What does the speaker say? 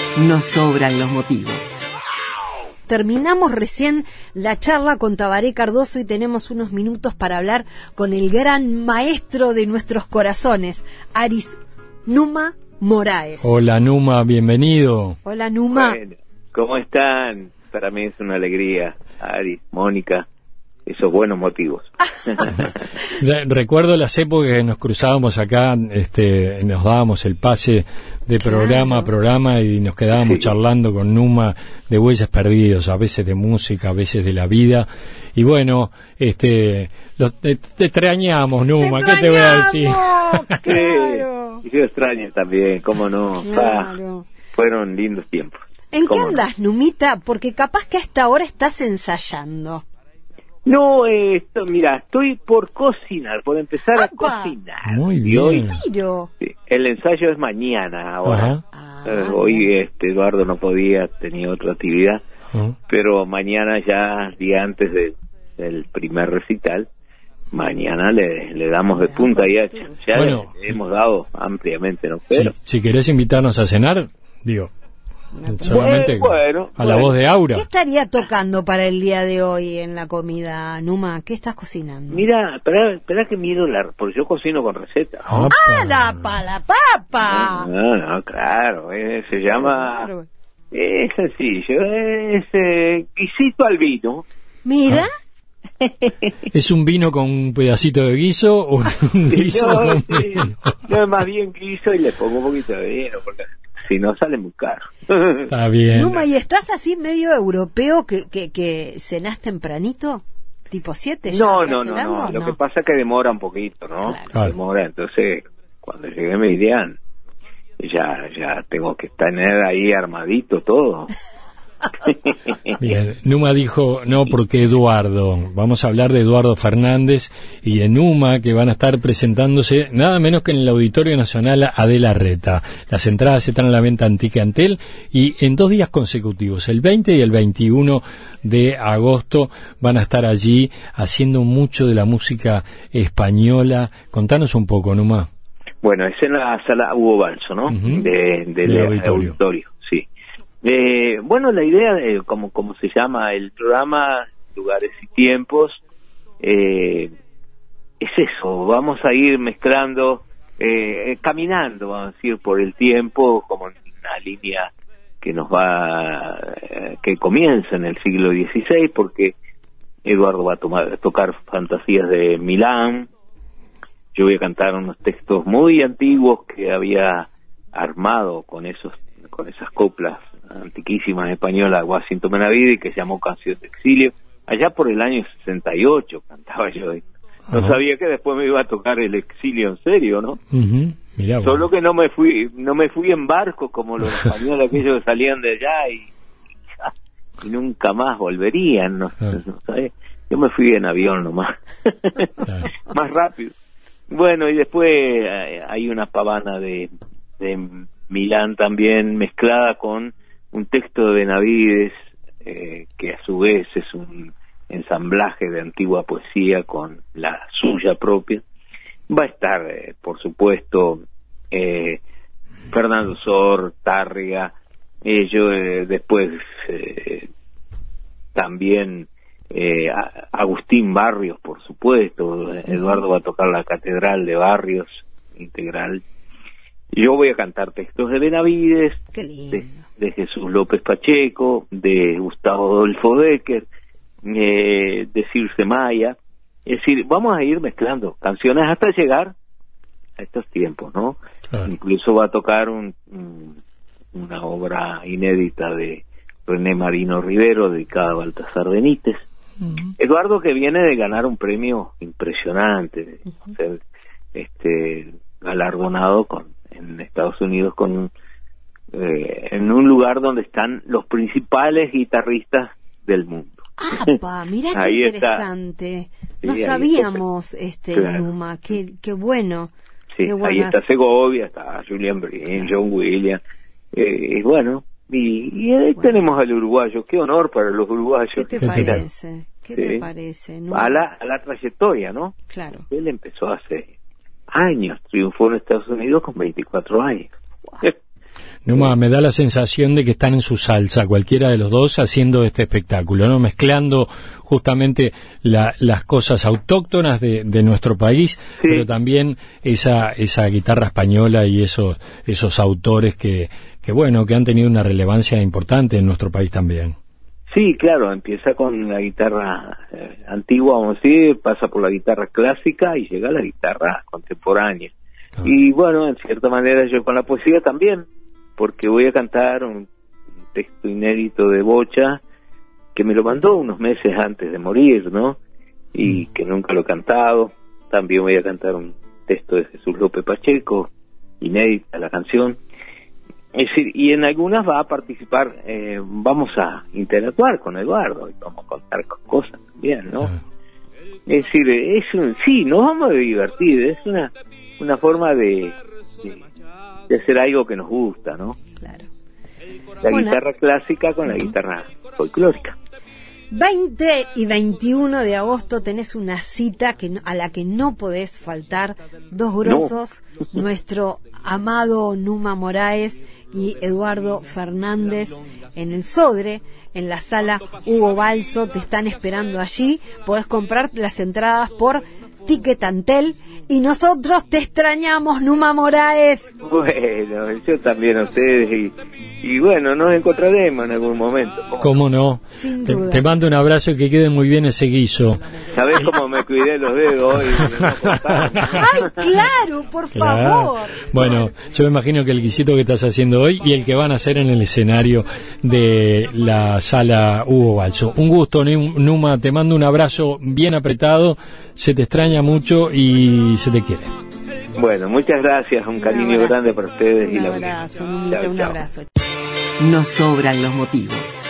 nos sobran los motivos. Terminamos recién la charla con Tabaré Cardoso y tenemos unos minutos para hablar con el gran maestro de nuestros corazones, Aris Numa Moraes. Hola Numa, bienvenido. Hola Numa. Bueno, ¿cómo están? Para mí es una alegría, Aris, Mónica, esos buenos motivos. Recuerdo las épocas que nos cruzábamos acá, nos dábamos el pase de programa a programa y nos quedábamos charlando con Numa de Huellas Perdidas, a veces de música, a veces de la vida. Y bueno, te extrañamos, Numa, ¿qué te voy a decir? Claro. Yo extraño también, cómo no. Claro. Fueron lindos tiempos. ¿En qué andas, Numita? Porque capaz que a esta hora estás ensayando. No, mira, estoy por cocinar, por empezar a cocinar. Muy Y bien. hoy, Miro. sí, el ensayo es mañana ahora. Hoy Eduardo no podía, tenía otra actividad, pero mañana ya, día antes del primer recital, mañana le damos de punta y ya Bueno, le hemos dado ampliamente, ¿no? Pero, si querés invitarnos a cenar, digo, solamente a la voz de Aura. ¿Qué estaría tocando para el día de hoy en la comida, Numa? ¿Qué estás cocinando? Mira, espera que miro porque yo cocino con receta. ¿No? ¡Ah, la papa! No, claro, se llama... Claro. Es sencillo, es guisito al vino. Mira. ¿Es un vino con un pedacito de guiso o un guiso con vino? No, es más bien guiso y le pongo un poquito de vino, porque si no sale muy caro. Está bien. Numa, ¿y estás así medio europeo que cenás tempranito? ¿Tipo 7? No. Lo que pasa es que demora un poquito, ¿no? Claro. Demora, entonces cuando llegué me dirían, ya tengo que tener ahí armadito todo. Bien, Numa dijo no porque Eduardo. Vamos a hablar de Eduardo Fernández y de Numa, que van a estar presentándose nada menos que en el Auditorio Nacional Adela Reta. Las entradas están a la venta en Ticantel y en 2 días consecutivos, el 20 y el 21 de agosto, van a estar allí haciendo mucho de la música española. Contanos un poco, Numa. Bueno, es en la sala Hugo Balso, ¿no? Del auditorio, sí. Bueno, la idea de como se llama el programa, Lugares y Tiempos, es eso, vamos a ir mezclando, caminando, vamos a decir, por el tiempo, como en una línea que que comienza en el siglo XVI, porque Eduardo va a tocar fantasías de Milán. Yo voy a cantar unos textos muy antiguos que había armado con esas coplas antiquísimas españolas, Washington Benavide, que se llamó Canción de Exilio. Allá por el año 68 cantaba yo. No sabía que después me iba a tocar el exilio en serio, ¿no? Mirá, solo que no me fui en barco como los españoles, aquellos que salían de allá y nunca más volverían, no sabía. Yo me fui en avión nomás. Más rápido. Bueno, y después hay una pavana de Milán también mezclada con un texto de Benavides, que a su vez es un ensamblaje de antigua poesía con la suya propia. Va a estar, por supuesto, Fernando Sor, Tárrega, después también Agustín Barrios, por supuesto. Eduardo va a tocar la Catedral de Barrios integral. Yo voy a cantar textos de Benavides, de Jesús López Pacheco, de Gustavo Adolfo Bécquer, de Circe Maya. Es decir, vamos a ir mezclando canciones hasta llegar a estos tiempos, ¿no? Claro. Incluso va a tocar una obra inédita de René Marino Rivero, dedicada a Baltasar Benítez. Eduardo, que viene de ganar un premio impresionante, de ser galardonado en Estados Unidos en un lugar donde están los principales guitarristas del mundo. Mirá qué interesante. No sabíamos, Numa, qué bueno. Sí, qué ahí está Segovia, está Julian Brin, John Williams, y bueno, y ahí tenemos al uruguayo. Qué honor para los uruguayos. ¿Qué te parece? ¿Qué te parece? A la trayectoria, ¿no? Claro. Él empezó hace años, triunfó en Estados Unidos con 24 años. Wow. Numa, me da la sensación de que están en su salsa, cualquiera de los dos, haciendo este espectáculo, ¿no? Mezclando justamente las cosas autóctonas de nuestro país, sí, pero también esa guitarra española y esos autores que bueno, que han tenido una relevancia importante en nuestro país también. Sí, claro, empieza con la guitarra antigua, vamos a decir, pasa por la guitarra clásica y llega a la guitarra contemporánea. Ah. Y bueno, en cierta manera yo con la poesía también, porque voy a cantar un texto inédito de Bocha, que me lo mandó unos meses antes de morir, ¿no? Y que nunca lo he cantado. También voy a cantar un texto de Jesús López Pacheco, inédita la canción. Es decir, y en algunas va a participar, vamos a interactuar con Eduardo y vamos a contar cosas también, ¿no? Es decir, sí, nos vamos a divertir, es una forma de hacer algo que nos gusta, ¿no? Claro. La guitarra clásica con la guitarra folclórica. 20 y 21 de agosto tenés una cita a la que no podés faltar, dos grosos, no. Nuestro amado Numa Moraes y Eduardo Fernández en el Sodre, en la sala Hugo Balso, te están esperando allí, podés comprar las entradas por Tiquetantel y nosotros te extrañamos, Numa Moraes. Bueno, yo también a ustedes y bueno, nos encontraremos en algún momento. ¿Cómo no? Sin duda. Te mando un abrazo y que quede muy bien ese guiso. ¿Sabés cómo me cuidé los dedos hoy? ¡Ay, claro, por favor! Bueno, yo me imagino que el guisito que estás haciendo hoy y el que van a hacer en el escenario de la sala Hugo Balso. Un gusto, Numa, te mando un abrazo bien apretado, se te extraña mucho y se te quiere. Bueno, muchas gracias, un cariño grande para ustedes. Un abrazo, Numita, un abrazo. Nos sobran los motivos.